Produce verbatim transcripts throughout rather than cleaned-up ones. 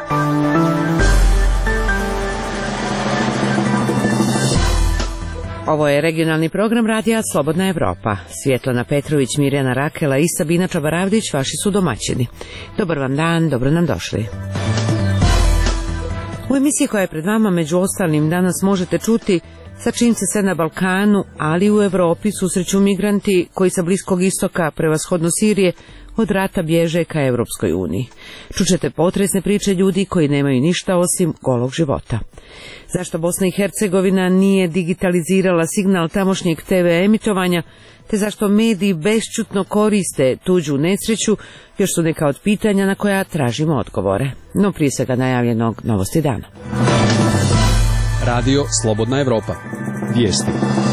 Ovo je regionalni program radija Slobodna Evropa. Svjetlana Petrović, Mirjana Rakela i Sabina Čabaravdić vaši su domaćini. Dobar vam dan, dobro nam došli. U emisiji koja je pred vama među ostalim danas možete čuti sa čim se sve na Balkanu, ali i u Evropi susreću migranti koji sa Bliskog istoka, prevashodno Sirije, od rata bježe ka Evropskoj uniji. Čućete potresne priče ljudi koji nemaju ništa osim golog života. Zašto Bosna i Hercegovina nije digitalizirala signal tamošnjeg te ve emitovanja, te zašto mediji bešćutno koriste tuđu nesreću, još su neka od pitanja na koja tražimo odgovore. No prije svega najavljenog Novosti dana. Radio Slobodna Evropa. Vijesti.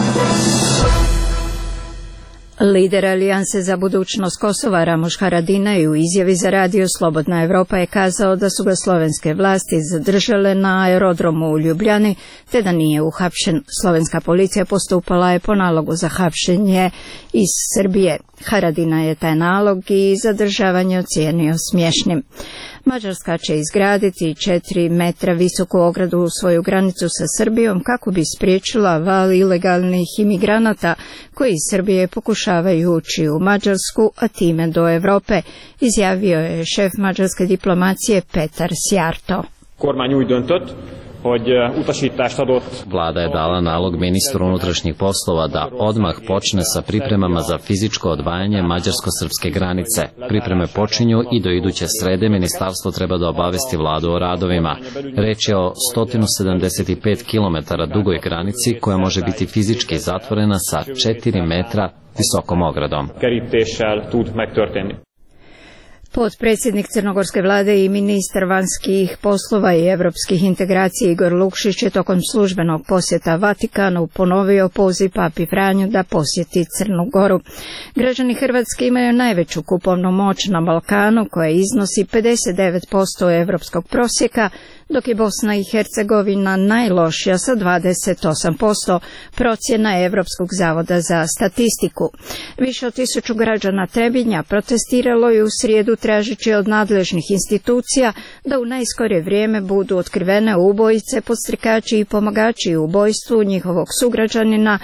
Lider Alijanse za budućnost Kosova Ramuš Haradinaj u izjavi za radio Slobodna Evropa je kazao da su ga slovenske vlasti zadržale na aerodromu u Ljubljani, te da nije uhapšen. Slovenska policija postupala je po nalogu za hapšenje iz Srbije. Haradinaj je taj nalog i zadržavanje ocijenio smiješnim. Mađarska će izgraditi četiri metra visoku ogradu u svoju granicu sa Srbijom kako bi spriječila val ilegalnih imigranata koji iz Srbije pokušavaju ući u Mađarsku, a time do Europe, izjavio je šef mađarske diplomacije Petar Szijjártó. Kormány úgy döntött, hogy utasítást adott. Vlada je dala nalog ministru unutrašnjih poslova da odmah počne sa pripremama za fizičko odvajanje mađarsko-srpske granice. Pripreme počinju i do iduće srede ministarstvo treba da obavesti vladu o radovima. Reč je o sto sedamdeset pet kilometara dugoj granici koja može biti fizički zatvorena sa četiri metra visokom ogradom. Kerítéssel tud megtörténni. Potpredsjednik crnogorske vlade i ministar vanjskih poslova i evropskih integracija Igor Lukšić je tokom službenog posjeta Vatikanu ponovio poziv papi Franju da posjeti Crnu Goru. Građani Hrvatske imaju najveću kupovnu moć na Balkanu koja iznosi pedeset devet posto evropskog prosjeka, dok je Bosna i Hercegovina najlošija sa dvadeset osam posto procjena Evropskog zavoda za statistiku. Više od tisuću građana Trebinja protestiralo je u srijedu tražeći od nadležnih institucija da u najskorije vrijeme budu otkrivene ubojice, podstrekači i pomagači u ubojstvu njihovog sugrađanina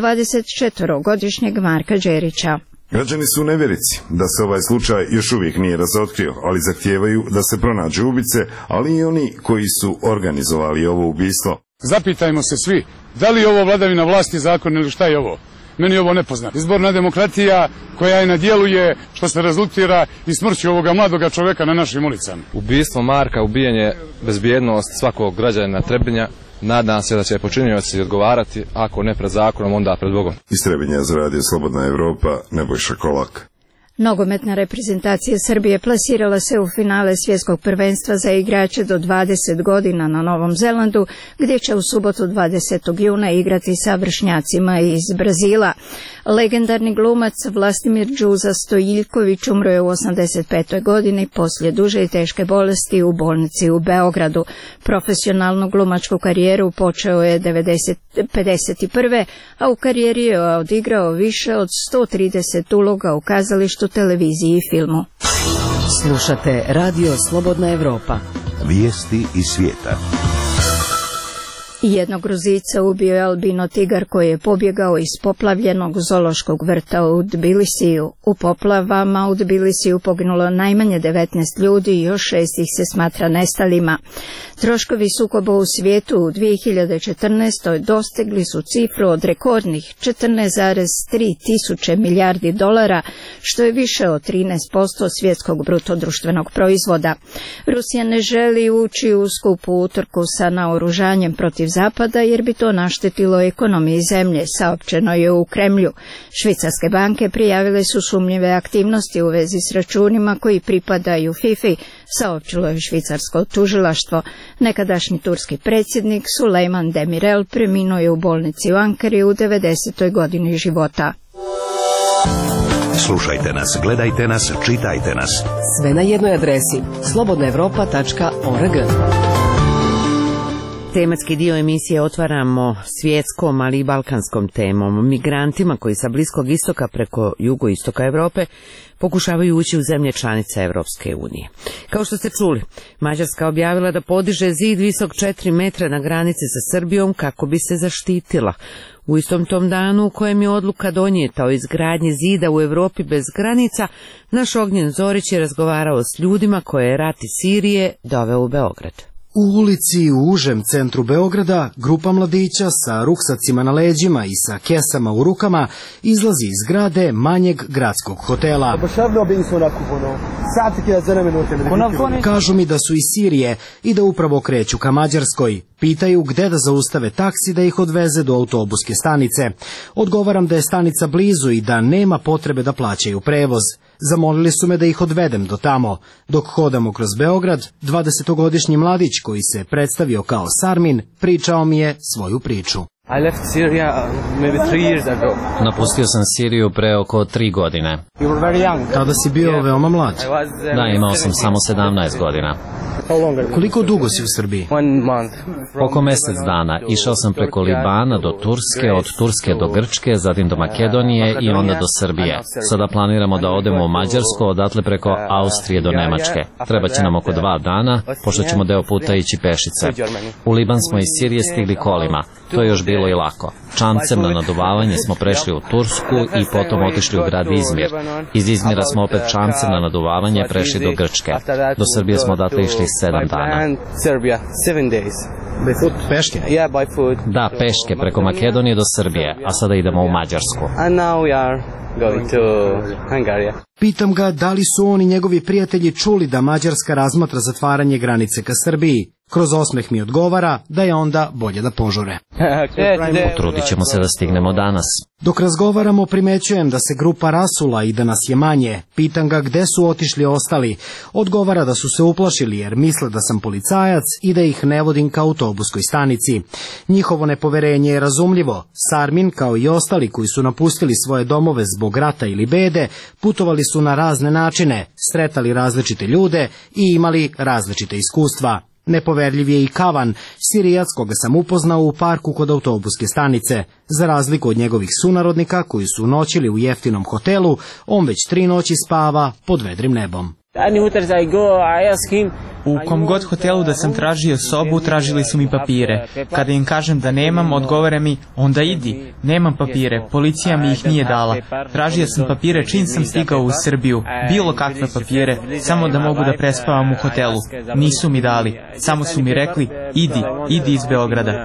dvadesetčetvorogodišnjeg Marka Đerića. Građani su u nevjerici da se ovaj slučaj još uvijek nije razotkrio, ali zahtijevaju da se pronađu ubice, ali i oni koji su organizovali ovo ubistvo. Zapitajmo se svi, da li je ovo vladavina vlasti, zakon ili šta je ovo? Meni je ovo nepoznato. Izborna demokratija koja je na djelu je što se rezultira i smrću ovoga mladoga čovjeka na našim ulicama. Ubistvo Marka, ubijanje, bezbjednost svakog građanina Trebinja. Nadam se da će počinioci odgovarati, ako ne pred zakonom, onda pred Bogom. Iz Trebinja za radio Slobodna Evropa, Nebojša Kolak. Nogometna reprezentacija Srbije plasirala se u finale svjetskog prvenstva za igrače do dvadeset godina na Novom Zelandu, gdje će u subotu dvadesetog juna igrati sa vršnjacima iz Brazila. Legendarni glumac Vlastimir Đuza Stojiljković umro je u osamdeset petoj godini poslije duže i teške bolesti u bolnici u Beogradu. Profesionalnu glumačku karijeru počeo je pedeset prve. a u karijeri je odigrao više od sto trideset uloga u kazalištu, televiziji i filmu. Slušate Radio Slobodna Evropa. Vijesti iz svijeta. Jednog Gruzica ubio je albino tigar koji je pobjegao iz poplavljenog zoološkog vrta u Tbilisiju. U poplavama u Tbilisiju poginulo najmanje devetnaest ljudi i još šest ih se smatra nestalima. Troškovi sukoba u svijetu u dvije hiljade četrnaestoj dostigli su cifru od rekordnih četrnaest zarez tri tisuće milijardi dolara, što je više od trinaest posto svjetskog brutodruštvenog proizvoda. Rusija ne želi ući u skupu utrku sa naoružanjem protiv Zapada jer bi to naštetilo ekonomiji zemlje, saopćeno je u Kremlju. Švicarske banke prijavile su sumnjive aktivnosti u vezi s računima koji pripadaju FIFI, saopćilo je švicarsko tužilaštvo. Nekadašnji turski predsjednik Sulejman Demirel preminuo je u bolnici u Ankari u devedesetoj godini života. Slušajte nas, gledajte nas, čitajte nas. Sve na jednoj adresi slobodna evropa tačka org. Tematski dio emisije otvaramo svjetskom, ali i balkanskom temom, migrantima koji sa Bliskog istoka preko jugoistoka Evrope pokušavaju ući u zemlje članice Evropske unije. Kao što ste čuli, Mađarska objavila da podiže zid visok četiri metra na granici sa Srbijom kako bi se zaštitila. U istom tom danu u kojem je odluka donijeta o izgradnji zida u Evropi bez granica, naš Ognjen Zorić je razgovarao s ljudima koje je rat iz Sirije doveo u Beograd. U ulici u užem centru Beograda grupa mladića sa ruksacima na leđima i sa kesama u rukama izlazi iz zgrade manjeg gradskog hotela. Kažu mi da su iz Sirije i da upravo kreću ka Mađarskoj. Pitaju gde da zaustave taksi da ih odveze do autobuske stanice. Odgovaram da je stanica blizu i da nema potrebe da plaćaju prevoz. Zamolili su me da ih odvedem do tamo. Dok hodamo kroz Beograd, dvadesetogodišnji mladić koji se predstavio kao Sarmin pričao mi je svoju priču. I left Syria maybe three years ago. Napustio sam Siriju pre oko tri godine. You were very young. Tada si bio Yeah. veoma mlad. I was, uh, Da, imao sam samo sedamnaest godina. How long ago? Koliko dugo si u Srbiji? One month. Oko mjesec dana išao sam preko Libana do Turske, od Turske do Grčke, zatim do Makedonije i onda do Srbije. Sada planiramo da odemo u Mađarsku, odatle preko Austrije do Nemačke. Treba će nam oko dva dana, pošto ćemo deo puta ići pešice. U Liban smo iz Sirije stigli kolima. To je još bilo i lako. Čamcem na naduvavanje smo prešli u Tursku i potom otišli u grad Izmir. Iz Izmira smo opet čamcem na naduvavanje prešli do Grčke. Do Srbije smo odatle išli sedam dana. Peške? Da, peške, preko Makedonije do Srbije, a sada idemo u Mađarsku. Pitam ga da li su on i njegovi prijatelji čuli da Mađarska razmatra zatvaranje granice ka Srbiji. Kroz osmeh mi odgovara da je onda bolje da požure. Trudit ćemo se da stignemo danas. Dok razgovaramo primećujem da se grupa rasula i da nas je manje. Pitam ga gde su otišli ostali. Odgovara da su se uplašili jer misle da sam policajac i da ih ne vodim ka autobuskoj stanici. Njihovo nepoverenje je razumljivo. Sarmin, kao i ostali koji su napustili svoje domove zbog rata ili bede, putovali su na razne načine, sretali različite ljude i imali različite iskustva. Nepoverljiv je i Kavan, Sirijac koga sam upoznao u parku kod autobuske stanice. Za razliku od njegovih sunarodnika koji su noćili u jeftinom hotelu, on već tri noći spava pod vedrim nebom. U kom god hotelu da sam tražio sobu, tražili su mi papire. Kada im kažem da nemam, odgovore mi, onda idi. Nemam papire, policija mi ih nije dala. Tražio sam papire čim sam stigao u Srbiju. Bilo kakve papire, samo da mogu da prespavam u hotelu. Nisu mi dali, samo su mi rekli, idi, idi iz Beograda.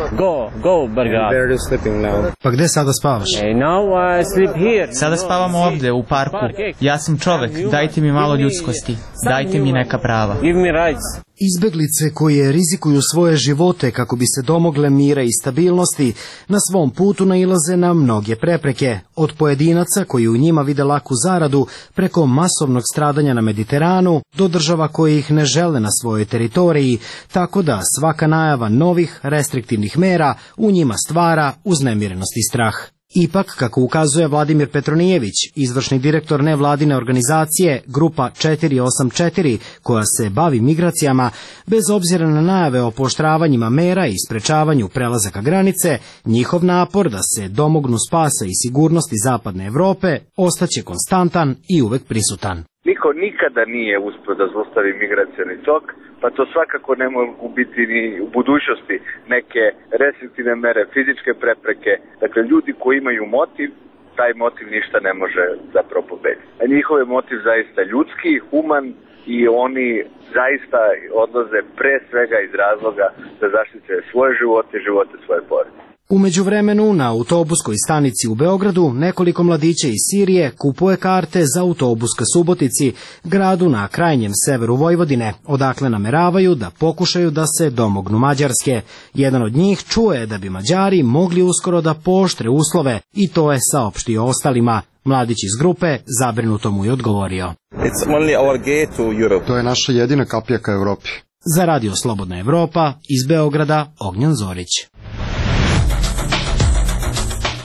Pa gde sada spavaš? Sada spavam ovde, u parku. Ja sam čovek, dajte mi malo ljudskosti, dajte mi neka prava. Izbeglice koje rizikuju svoje živote kako bi se domogle mira i stabilnosti, na svom putu nailaze na mnoge prepreke, od pojedinaca koji u njima vide laku zaradu preko masovnog stradanja na Mediteranu do država koje ih ne žele na svojoj teritoriji, tako da svaka najava novih restriktivnih mera u njima stvara uznemirenost i strah. Ipak, kako ukazuje Vladimir Petronijević, izvršni direktor nevladine organizacije Grupa četiri osam četiri, koja se bavi migracijama, bez obzira na najave o pooštravanjima mera i sprečavanju prelazaka granice, njihov napor da se domognu spasa i sigurnosti zapadne Evrope ostaće konstantan i uvek prisutan. Niko nikada nije uspio da zaustavi migracioni tok, pa to svakako ne mogu biti ni u budućnosti neke restriktivne mere, fizičke prepreke. Dakle, ljudi koji imaju motiv, taj motiv ništa ne može zapravo pobediti. A njihov je motiv zaista ljudski, human i oni zaista odlaze pre svega iz razloga da zaštite svoje živote i živote svoje porodice. U međuvremenu na autobuskoj stanici u Beogradu nekoliko mladića iz Sirije kupuje karte za autobus ka Subotici, gradu na krajnjem severu Vojvodine, odakle nameravaju da pokušaju da se domognu Mađarske. Jedan od njih čuje da bi Mađari mogli uskoro da pooštre uslove i to je saopštio ostalima. Mladić iz grupe zabrinuto mu je odgovorio. To je naša jedina kapija ka Evropi. Za Radio Slobodna Evropa iz Beograda, Ognjen Zorić.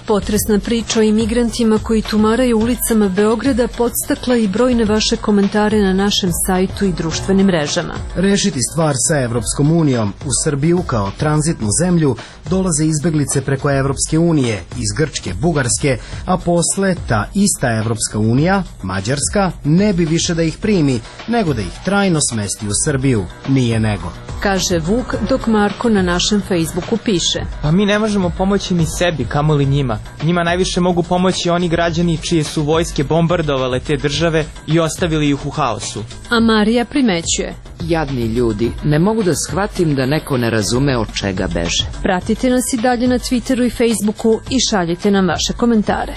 Potresna priča o imigrantima koji tumaraju ulicama Beograda podstakla i brojne vaše komentare na našem sajtu i društvenim mrežama. Rešiti stvar sa Evropskom unijom. U Srbiju kao tranzitnu zemlju dolaze izbeglice preko Evropske unije, iz Grčke, Bugarske, a posle ta ista Evropska unija, Mađarska, ne bi više da ih primi, nego da ih trajno smesti u Srbiju. Nije nego. Kaže Vuk, dok Marko na našem Facebooku piše: Pa mi ne možemo pomoći ni sebi, kamoli njima. Njima najviše mogu pomoći oni građani čije su vojske bombardovale te države i ostavili ih u haosu. A Marija primećuje: Jadni ljudi, ne mogu da shvatim da neko ne razume od čega beže. Pratite nas i dalje na Twitteru i Facebooku i šaljite nam vaše komentare.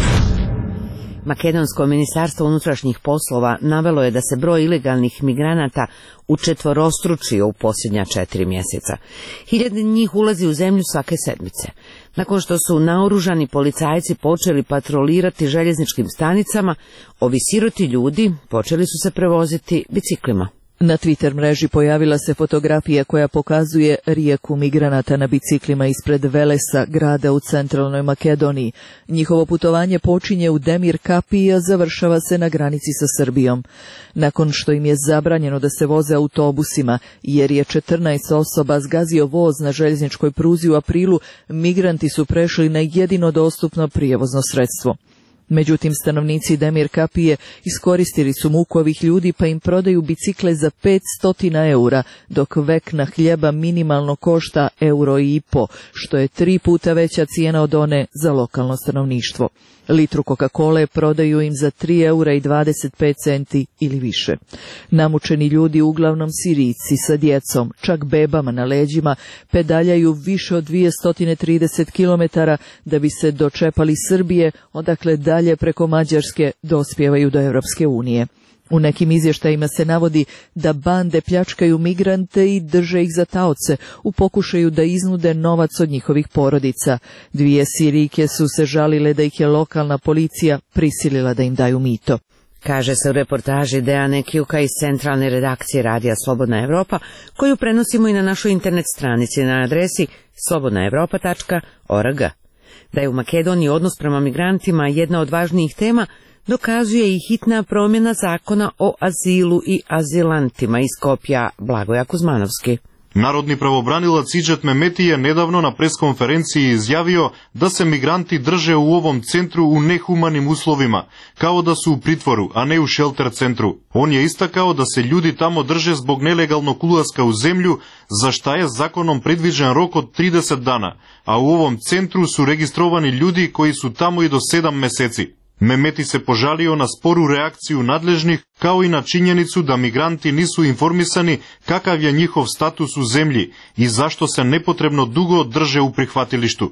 Makedonsko ministarstvo unutrašnjih poslova navelo je da se broj ilegalnih migranata učetvorostručio u posljednja četiri mjeseca. Hiljade njih ulazi u zemlju svake sedmice. Nakon što su naoružani policajci počeli patrolirati željezničkim stanicama, ovi siroti ljudi počeli su se prevoziti biciklima. Na Twitter mreži pojavila se fotografija koja pokazuje rijeku migranata na biciklima ispred Velesa, grada u centralnoj Makedoniji. Njihovo putovanje počinje u Demir Kapiji, a završava se na granici sa Srbijom. Nakon što im je zabranjeno da se voze autobusima, jer je četrnaest osoba zgazio voz na željezničkoj pruzi u aprilu, migranti su prešli na jedino dostupno prijevozno sredstvo. Međutim, stanovnici Demir Kapije iskoristili su muku ovih ljudi pa im prodaju bicikle za petsto eura, dok vekna hljeba minimalno košta euro i po, što je tri puta veća cijena od one za lokalno stanovništvo. Litru Coca-Cole prodaju im za tri eura i dvadeset pet centi ili više. Namučeni ljudi, uglavnom Sirijci sa djecom, čak bebama na leđima, pedaljaju više od dvjesto trideset kilometara da bi se dočepali Srbije, odakle dalje preko Mađarske dospijevaju do Europske unije. U nekim izvještajima se navodi da bande pljačkaju migrante i drže ih za taoce u pokušaju da iznude novac od njihovih porodica. Dvije Sirijke su se žalile da ih je lokalna policija prisilila da im daju mito. Kaže se u reportaži Dejane Kjuka iz centralne redakcije Radija Slobodna Evropa, koju prenosimo i na našoj internet stranici na adresi slobodna evropa tačka org. Da je u Makedoniji odnos prema migrantima jedna od važnijih tema, dokazuje i hitna promjena zakona o azilu i azilantima iz Skopja. Blagoja Kuzmanovski. Narodni pravobranilac Idžet Mehmeti je nedavno na preskonferenciji izjavio da se migranti drže u ovom centru u nehumanim uslovima, kao da su u pritvoru, a ne u šelter centru. On je istakao da se ljudi tamo drže zbog nelegalnog ulaska u zemlju, za šta je zakonom predviđen rok od trideset dana, a u ovom centru su registrovani ljudi koji su tamo i do sedam meseci. Mehmeti se požalio na sporu reakciju nadležnih, kao i na činjenicu da migranti nisu informisani kakav je njihov status u zemlji i zašto se nepotrebno dugo drže u prihvatilištu.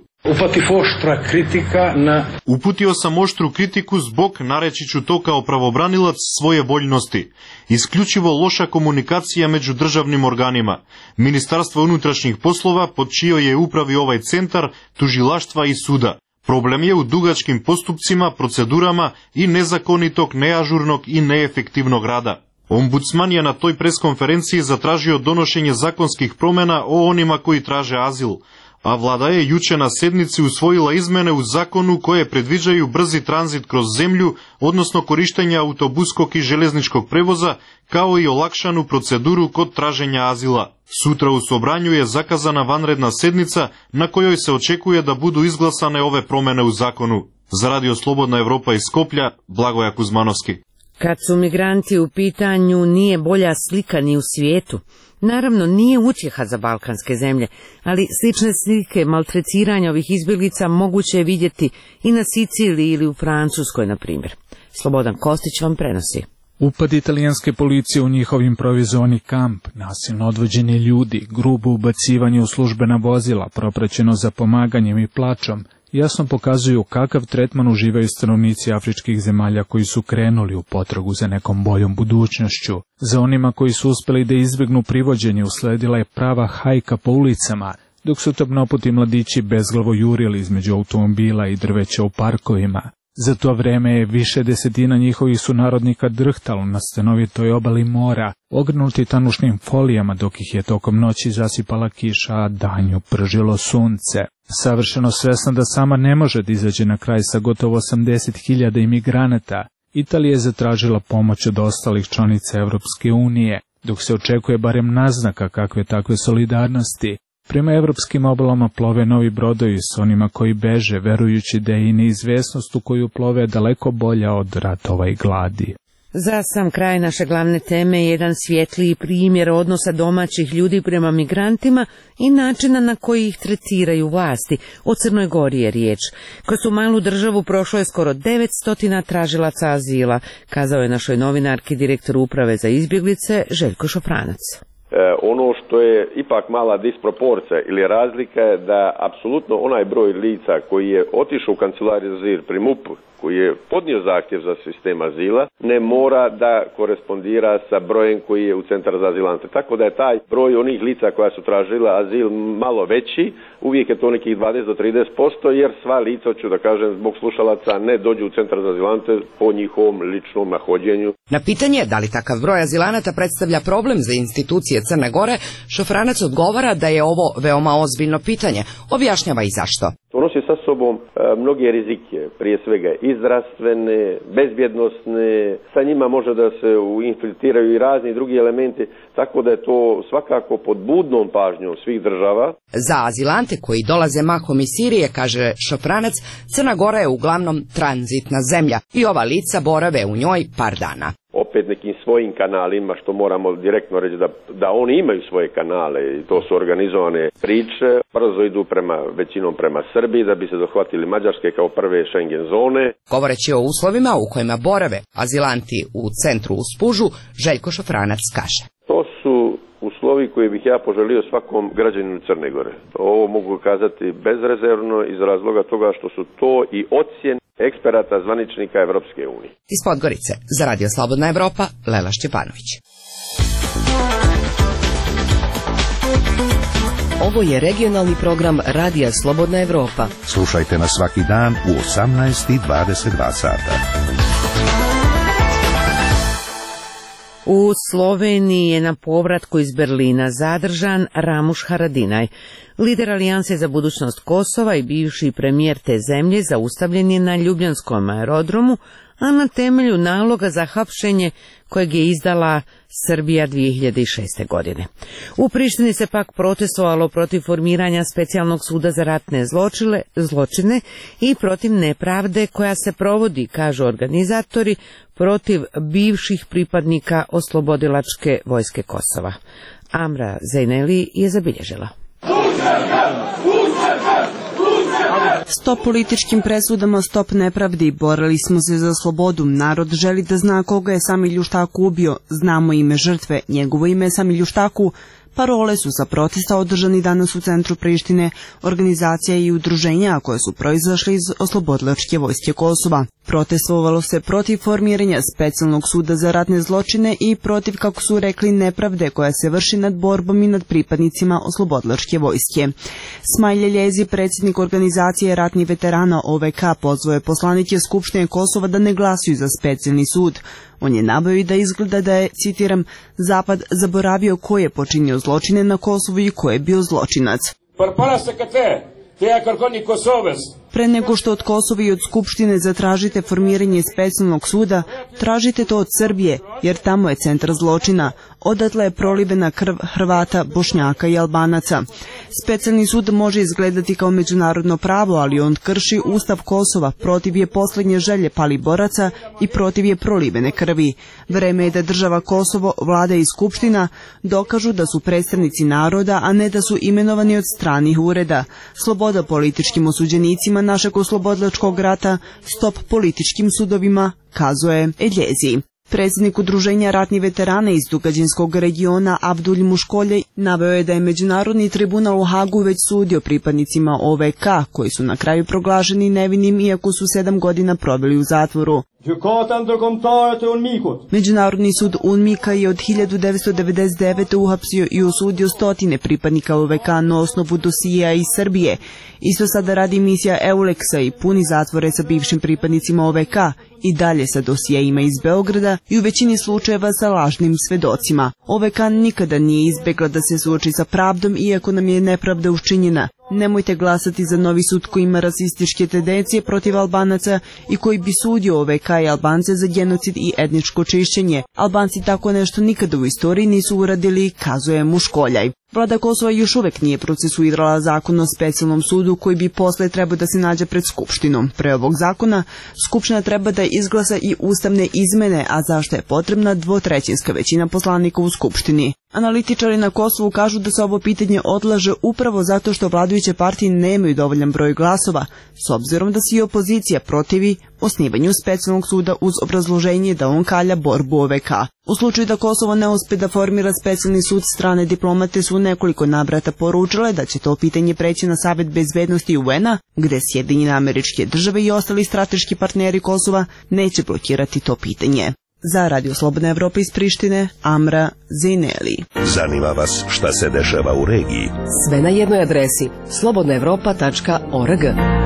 Na... Uputio sam oštru kritiku zbog, nareći ću to kao pravobranilac, svoje voljnosti. Isključivo loša komunikacija među državnim organima. Ministarstvo unutrašnjih poslova, pod čijoj je upravi ovaj centar, tužilaštva i suda. Problem je u dugačkim postupcima, procedurama i nezakonitog, neažurnog i neefektivnog rada. Ombudsman je na toj preskonferenciji zatražio donošenje zakonskih promjena o onima koji traže azil, a vlada je juče na sednici usvojila izmene u zakonu koje predviđaju brzi tranzit kroz zemlju, odnosno korištenje autobuskog i železničkog prevoza, kao i olakšanu proceduru kod traženja azila. Sutra u Sobranju je zakazana vanredna sednica na kojoj se očekuje da budu izglasane ove promjene u zakonu. Za Radio Slobodna Evropa iz Skoplja, Blagoja Kuzmanovski. Kad su migranti u pitanju, nije bolja slika ni u svijetu. Naravno, nije utjeha za balkanske zemlje, ali slične slike maltretiranja ovih izbjeglica moguće je vidjeti i na Siciliji ili u Francuskoj, na primjer. Slobodan Kostić vam prenosi. Upad italijanske policije u njihov improvizovani kamp, nasilno odvođenje ljudi, grubo ubacivanje u službena vozila, propraćeno za pomaganjem i plačom, jasno pokazuju kakav tretman uživaju stanovnici afričkih zemalja koji su krenuli u potragu za nekom boljom budućnošću. Za onima koji su uspjeli da izbjegnu privođenje usledila je prava hajka po ulicama, dok su tapnoputi mladići bezglavo jurili između automobila i drveća u parkovima. Za to vreme je više desetina njihovih sunarodnika drhtalo na stanovitoj obali mora, ogrnuti tanušnim folijama dok ih je tokom noći zasipala kiša, a danju pržilo sunce. Savršeno svesna da sama ne može da izađe na kraj sa gotovo osamdeset hiljada imigranata, Italija je zatražila pomoć od ostalih članica Evropske unije, dok se očekuje barem naznaka kakve takve solidarnosti. Prema evropskim obalama plove novi brodovi s onima koji beže, verujući da je i neizvesnost u koju plove daleko bolja od ratova i gladi. Za sam kraj naše glavne teme je jedan svjetliji primjer odnosa domaćih ljudi prema migrantima i načina na koji ih tretiraju vlasti. O Crnoj Gori je riječ. Kroz tu malu državu prošlo je skoro devetsto tražilaca azila, kazao je našoj novinarki direktor uprave za izbjeglice Željko Šofranac. E, ono što je ipak mala disproporcija ili razlika je da apsolutno onaj broj lica koji je otišao u kancelariju za azil pri MUP-u, koji je podnio zahtjev za sistem azila, ne mora da korespondira sa brojem koji je u centar za azilante. Tako da je taj broj onih lica koja su tražila azil malo veći, uvijek je to nekih dvadeset do trideset posto, jer sva lica, ću da kažem, zbog slušalaca ne dođu u centar za azilante po njihovom ličnom nahođenju. Na pitanje da li takav broj azilanata predstavlja problem za institucije Crne Gore, Šofranac odgovara da je ovo veoma ozbiljno pitanje. Objašnjava i zašto. To nosi sa sobom e, mnoge rizike, prije svega i zdravstvene, bezbjednosne, sa njima može da se infiltriraju i razni drugi elementi, tako da je to svakako pod budnom pažnjom svih država. Za azilante koji dolaze mahom iz Sirije, kaže Šofranac, Crna Gora je uglavnom tranzitna zemlja i ova lica borave u njoj par dana. Opet nekim svojim kanalima, što moramo direktno reći da, da oni imaju svoje kanale i to su organizovane priče, brzo idu prema, većinom prema Srbiji da bi se dohvatili Mađarske kao prve Schengen zone. Govoreći o uslovima u kojima borave azilanti u centru u Spužu, Željko Šofranac kaže. To su uslovi koje bih ja poželio svakom građaninu Crne Gore. Ovo mogu kazati bezrezervno iz razloga toga što su to i ocjene eksperata zvaničnika Evropske unije. Iz Podgorice, za Radio Slobodna Evropa, Lela Šćepanović. Ovo je regionalni program Radija Slobodna Evropa. Slušajte nas svaki dan u osamnaest i dvadeset dva sata. U Sloveniji je na povratku iz Berlina zadržan Ramuš Haradinaj. Lider Alijanse za budućnost Kosova i bivši premijer te zemlje zaustavljen je na Ljubljanskom aerodromu, a na temelju naloga za hapšenje kojeg je izdala Srbija dvije hiljade šeste. godine. U Prištini se pak protestovalo protiv formiranja specijalnog suda za ratne zločile, zločine i protiv nepravde koja se provodi, kažu organizatori, protiv bivših pripadnika oslobodilačke vojske Kosova. Amra Zejneli je zabilježila. Stop političkim presudama, stop nepravdi. Borili smo se za slobodu. Narod želi da zna koga je Samir Ljuštaku ubio. Znamo ime žrtve. Njegovo ime je Samir Ljuštaku. Parole su sa protesta održani danas u centru Prištine, organizacija i udruženja koje su proizašli iz oslobodilačke vojske Kosova. Protestovalo se protiv formiranja specijalnog suda za ratne zločine i protiv, kako su rekli, nepravde koja se vrši nad borbom i nad pripadnicima oslobodilačke vojske. Smajlje Ljezi, predsjednik organizacije ratnih veterana O V K, pozvao je poslanike Skupštine Kosova da ne glasuju za specijalni sud. On je naveo i da izgleda da je, citiram, Zapad zaboravio ko je počinio zločine na Kosovu i ko je bio zločinac. Pre nego što od Kosova i od Skupštine zatražite formiranje specijalnog suda, tražite to od Srbije, jer tamo je centar zločina. Odatle je prolivena krv Hrvata, Bošnjaka i Albanaca. Specijalni sud može izgledati kao međunarodno pravo, ali on krši Ustav Kosova, protiv je posljednje želje pali boraca i protiv je prolivene krvi. Vreme je da država Kosovo, vlada i Skupština dokažu da su predstavnici naroda, a ne da su imenovani od stranih ureda. Sloboda političkim osuđenicima našeg oslobodilačkog rata, stop političkim sudovima, kazuje Eljezi. Predsjednik udruženja ratnih veterana iz Dugađinskog regiona Abdulj Muškolje naveo je da je Međunarodni tribunal u Hagu već sudio pripadnicima O V K, koji su na kraju proglašeni nevinim iako su sedam godina proveli u zatvoru. Međunarodni sud UNMIK-a je od hiljadu devetsto devedeset devete. uhapsio i osudio stotine pripadnika O V K na osnovu dosija iz Srbije. Isto sada radi misija EULEX-a i puni zatvore sa bivšim pripadnicima O V K, i dalje sa dosijejima iz Beograda i u većini slučajeva sa lažnim svedocima. O V K nikada nije izbegla da se suoči sa pravdom, iako nam je nepravda učinjena. Nemojte glasati za novi sud koji ima rasističke tendencije protiv Albanaca i koji bi sudio O V K i Albance za genocid i etničko čišćenje. Albanci tako nešto nikada u istoriji nisu uradili, kazuje Muškoljaj. Vlada Kosova još uvek nije procesuirala zakon o specijalnom sudu koji bi posle trebao da se nađe pred Skupštinom. Pre ovog zakona, Skupština treba da izglasa i ustavne izmene, a zašto je potrebna dvotrećinska većina poslanika u Skupštini. Analitičari na Kosovu kažu da se ovo pitanje odlaže upravo zato što vladajuće partije nemaju dovoljan broj glasova, s obzirom da se i opozicija protivi osnivanju specijalnog suda uz obrazloženje da on kalja borbu O V K. U slučaju da Kosovo ne uspe da formira specijalni sud, strane diplomate su nekoliko navrata poručile da će to pitanje preći na Savet bezbednosti U N-a, gde Sjedinjene Američke Države i ostali strateški partneri Kosova neće blokirati to pitanje. Za Radio Slobodna Evropa iz Prištine, Amra Zineli. Zanima vas šta se dešava u regiji? Sve na jednoj adresi slobodna evropa tačka org.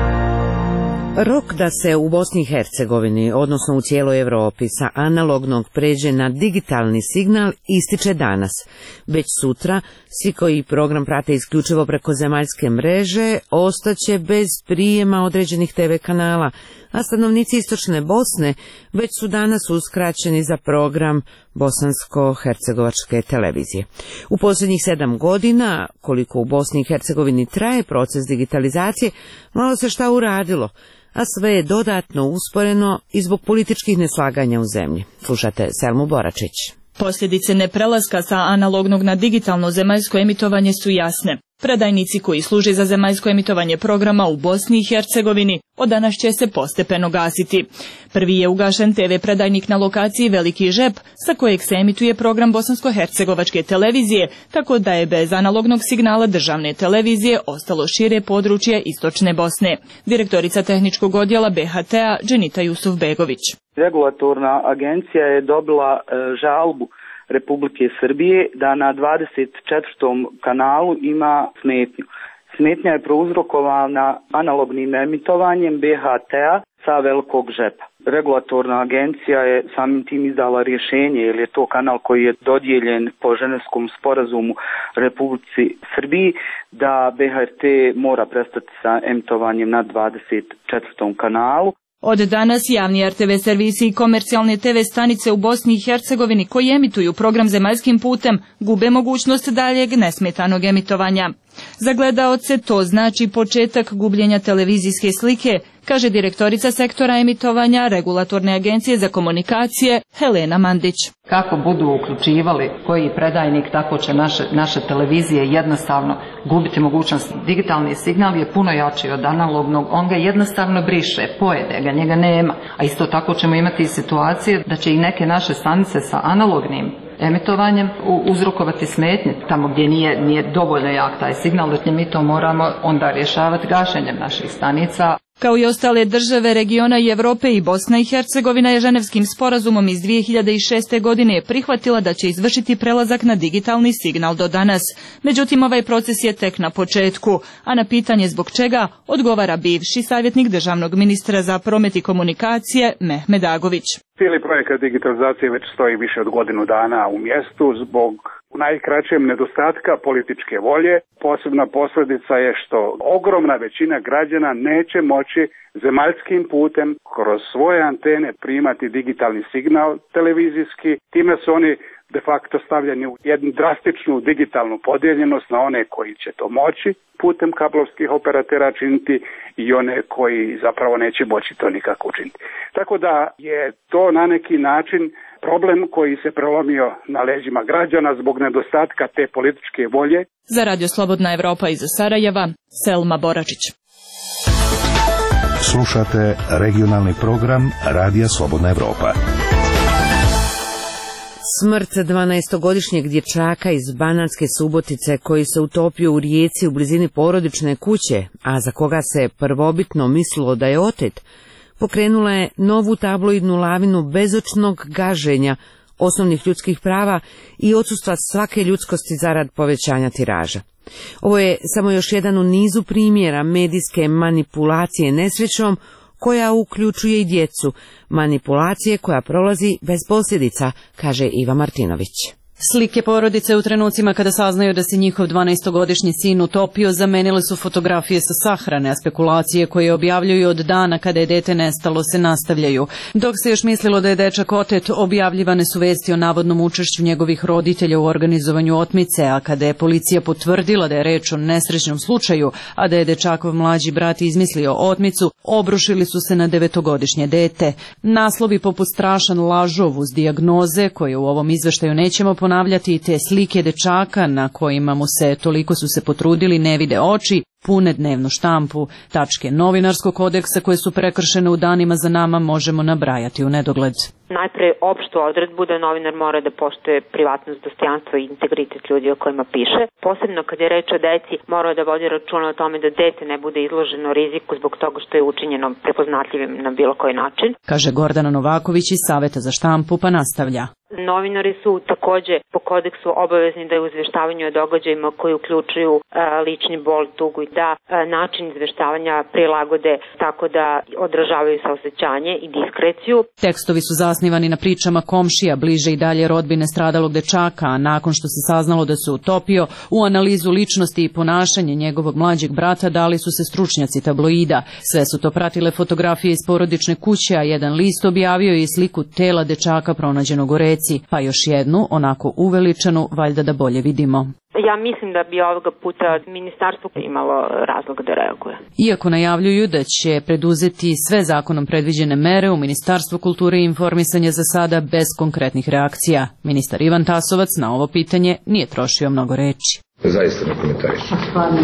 Rok da se u Bosni i Hercegovini, odnosno u cijeloj Evropi, sa analognog pređe na digitalni signal ističe danas. Već sutra, svi koji program prate isključivo preko zemaljske mreže, ostaće bez prijema određenih te ve kanala, a stanovnici istočne Bosne već su danas uskraćeni za program bosansko-hercegovačke televizije. U posljednjih sedam godina, koliko u Bosni i Hercegovini traje proces digitalizacije, malo se šta uradilo, a sve je dodatno usporeno i zbog političkih neslaganja u zemlji. Slušate Selmu Boračić. Posljedice neprelaska sa analognog na digitalno zemaljsko emitovanje su jasne. Predajnici koji služe za zemaljsko emitovanje programa u Bosni i Hercegovini od danas će se postepeno gasiti. Prvi je ugašen te ve predajnik na lokaciji Veliki Žep, sa kojeg se emituje program bosansko-hercegovačke televizije, tako da je bez analognog signala državne televizije ostalo šire područje istočne Bosne. Direktorica tehničkog odjela be ha te-a Dženita Jusufbegović. Regulatorna agencija je dobila e, žalbu Republike Srbije da na dvadeset četvrtom kanalu ima smetnju. Smetnja je prouzrokovana analognim emitovanjem be ha te-a sa Velikog Žepa. Regulatorna agencija je samim tim izdala rješenje, jer je to kanal koji je dodijeljen po Ženevskom sporazumu Republici Srbiji, da be ha te mora prestati sa emitovanjem na dvadeset četvrtom kanalu. Od danas javni er te ve servisi i komercijalne te ve stanice u Bosni i Hercegovini koji emituju program zemaljskim putem gube mogućnost daljeg nesmetanog emitovanja. Za gledaoce to znači početak gubljenja televizijske slike, kaže direktorica sektora emitovanja Regulatorne agencije za komunikacije Helena Mandić. Kako budu uključivali koji predajnik, tako će naše, naše televizije jednostavno gubiti mogućnost. Digitalni signal je puno jači od analognog, on ga jednostavno briše, pojede ga, njega nema. A isto tako ćemo imati situacije da će i neke naše stanice sa analognim emitovanjem uzrokovati smetnje tamo gdje nije, nije dovoljno jak taj signal, da mi to moramo onda rješavati gašenjem naših stanica. Kao i ostale države regiona i Evrope, i Bosna i Hercegovina je Ženevskim sporazumom iz dvije hiljade šeste. godine prihvatila da će izvršiti prelazak na digitalni signal do danas. Međutim, ovaj proces je tek na početku, a na pitanje zbog čega odgovara bivši savjetnik državnog ministra za promet i komunikacije Mehmed Agović. Cijeli projekat digitalizacije već stoji više od godinu dana u mjestu zbog u najkraćem nedostatka političke volje. Posebna posljedica je što ogromna većina građana neće moći zemaljskim putem kroz svoje antene primati digitalni signal televizijski. Time su oni de facto stavljeni u jednu drastičnu digitalnu podijeljenost na one koji će to moći putem kablovskih operatera činiti i one koji zapravo neće moći to nikako učiniti. Tako da je to na neki način problem koji se prelomio na leđima građana zbog nedostatka te političke volje. Za Radio Slobodna Evropa iz Sarajeva, Selma Boračić. Slušate regionalni program Radija Slobodna Evropa. Smrt dvanaestogodišnjeg dječaka iz Banatske Subotice koji se utopio u rijeci u blizini porodične kuće, a za koga se prvobitno mislilo da je otet, pokrenula je novu tabloidnu lavinu bezočnog gaženja osnovnih ljudskih prava i odsustva svake ljudskosti zarad povećanja tiraža. Ovo je samo još jedan u nizu primjera medijske manipulacije nesrećom koja uključuje i djecu, manipulacije koja prolazi bez posljedica, kaže Iva Martinović. Slike porodice u trenucima kada saznaju da se njihov dvanaestogodišnji sin utopio zamenile su fotografije sa sahrane, a spekulacije koje objavljuju od dana kada je dete nestalo se nastavljaju. Dok se još mislilo da je dečak otet, objavljivane su vesti o navodnom učešću njegovih roditelja u organizovanju otmice, a kada je policija potvrdila da je reč o nesrećnom slučaju, a da je dečakov mlađi brat izmislio otmicu, obrušili su se na devetogodišnje dete. Naslovi poput strašan lažov uz dijagnoze, koje u ovom izveštaju nećemo ponavljati, i te slike dečaka na kojima mu se toliko su se potrudili ne vide oči, pune dnevnu štampu. Tačke novinarskog kodeksa koje su prekršene u danima za nama možemo nabrajati u nedogled. Najpre opštu odredbu da novinar mora da poštuje privatnost, dostojanstvo i integritet ljudi o kojima piše. Posebno kad je reč o deci, mora da vodi računa o tome da dete ne bude izloženo riziku zbog toga što je učinjeno prepoznatljivim na bilo koji način, kaže Gordana Novaković iz Saveta za štampu, pa nastavlja. Novinari su takođe po kodeksu obavezni da u izveštavanju o događajima koji uključuju e, lični bol, tugu i da e, način izveštavanja prilagode tako da odražavaju saosećanje i diskreciju. Tekstovi su zasnivani na pričama komšija, bliže i dalje rodbine stradalog dečaka, a nakon što se saznalo da se utopio, u analizu ličnosti i ponašanje njegovog mlađeg brata dali su se stručnjaci tabloida. Sve su to pratile fotografije iz porodične kuće, a jedan list objavio je i sliku tela dečaka pronađenog u reci, pa još jednu, onako uveličanu, valjda da bolje vidimo. Ja mislim da bi ovoga puta ministarstvo imalo razloga da reaguje. Iako najavljuju da će preduzeti sve zakonom predviđene mere, u Ministarstvu kulture i informisanja za sada bez konkretnih reakcija. Ministar Ivan Tasovac na ovo pitanje nije trošio mnogo reči. Zaista ne komentarišem.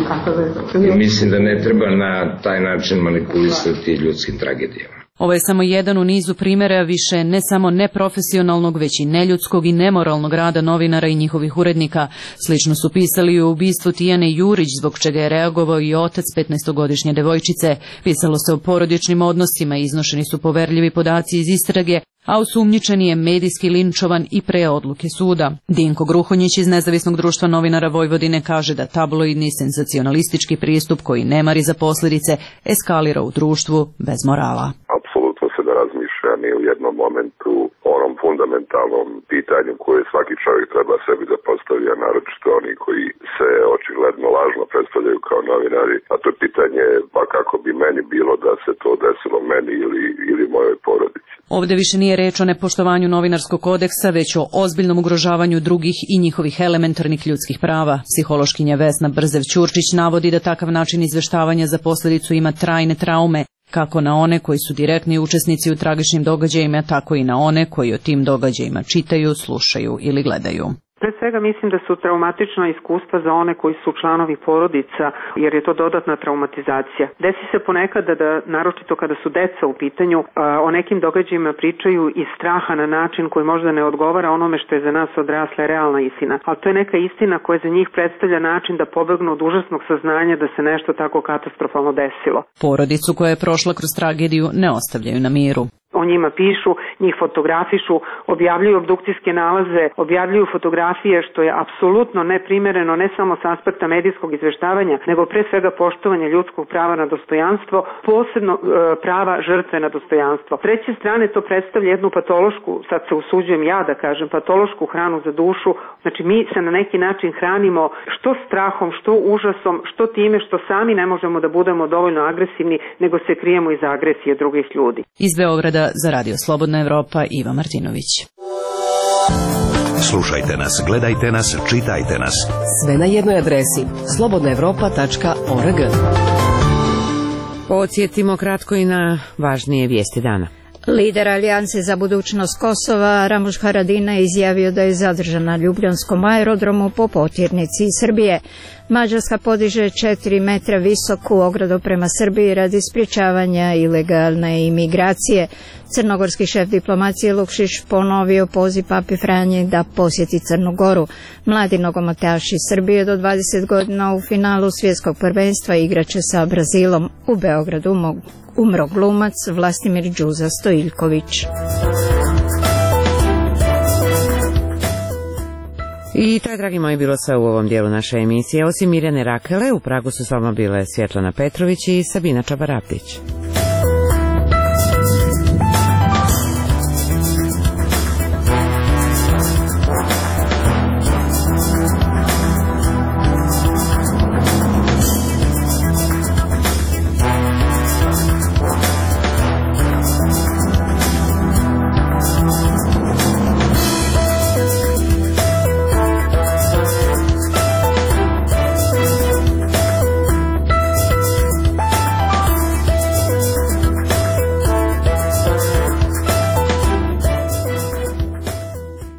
Mislim da ne treba na taj način manipulisati ljudskim tragedijama. Ovo je samo jedan u nizu primjera više ne samo neprofesionalnog, već i neljudskog i nemoralnog rada novinara i njihovih urednika. Slično su pisali i o ubistvu Tijane Jurić, zbog čega je reagovao i otac petnaestogodišnje devojčice. Pisalo se o porodičnim odnosima, iznošeni su poverljivi podaci iz istrage, a osumnjičeni je medijski linčovan i pre odluke suda. Dinko Gruhonjić iz Nezavisnog društva novinara Vojvodine kaže da tabloidni senzacionalistički pristup koji ne mari za posljedice eskalira u društvu bez morala. Apsolutno se da razmišlja ni u jednom momentu o onom fundamentalnom pitanju koje svaki čovjek treba sebi da postavi, a naročito oni koji se očigledno lažno predstavljaju kao novinari, a to je pitanje pa kako bi meni bilo da se to desilo meni ili, ili mojoj porodici. Ovdje više nije reč o nepoštovanju novinarskog kodeksa, već o ozbiljnom ugrožavanju drugih i njihovih elementarnih ljudskih prava. Psihološkinja Vesna Brzev-Ćurčić navodi da takav način izveštavanja za posljedicu ima trajne traume, kako na one koji su direktni učesnici u tragičnim događajima, tako i na one koji o tim događajima čitaju, slušaju ili gledaju. Pre svega mislim da su traumatična iskustva za one koji su članovi porodica, jer je to dodatna traumatizacija. Desi se ponekad da, naročito kada su deca u pitanju, o nekim događajima pričaju iz straha na način koji možda ne odgovara onome što je za nas odrasla realna istina. Ali to je neka istina koja za njih predstavlja način da pobegnu od užasnog saznanja da se nešto tako katastrofalno desilo. Porodicu koja je prošla kroz tragediju ne ostavljaju na miru. O njima pišu, njih fotografišu, objavljuju obdukcijske nalaze, objavljuju fotografije, što je apsolutno neprimereno ne samo s aspekta medijskog izveštavanja, nego pre svega poštovanja ljudskog prava na dostojanstvo, posebno e, prava žrtve na dostojanstvo. S treće strane to predstavlja jednu patološku, sad se usuđujem ja da kažem, patološku hranu za dušu. Znači mi se na neki način hranimo što strahom, što užasom, što time što sami ne možemo da budemo dovoljno agresivni, nego se krijemo iza agresije drugih ljudi. Iz Beograda za Radio Slobodna Evropa, Iva Martinović. Slušajte nas, gledajte nas, čitajte nas. Sve na jednoj adresi slobodna evropa tačka org. Podsjetimo kratko i na važnije vijesti dana. Lider Alijanse za budućnost Kosova, Ramuš Haradinaj, izjavio da je zadržan na Ljubljanskom aerodromu po potjernici iz Srbije. Mađarska podiže četiri metra visoku ogradu prema Srbiji radi sprječavanja ilegalne imigracije. Crnogorski šef diplomacije Lukšić ponovio poziv Papi Franji da posjeti Crnu Goru. Mladi nogometaši Srbije do dvadeset godina u finalu svjetskog prvenstva igraće sa Brazilom. U Beogradu mogu umro glumac Vlastimir Đuza Stojiljković. I to je, dragi moji, bilo sve u ovom dijelu naše emisije. Osim Mirjane Rakele, u Pragu su s vama bile Svjetlana Petrović i Sabina Čabarapić.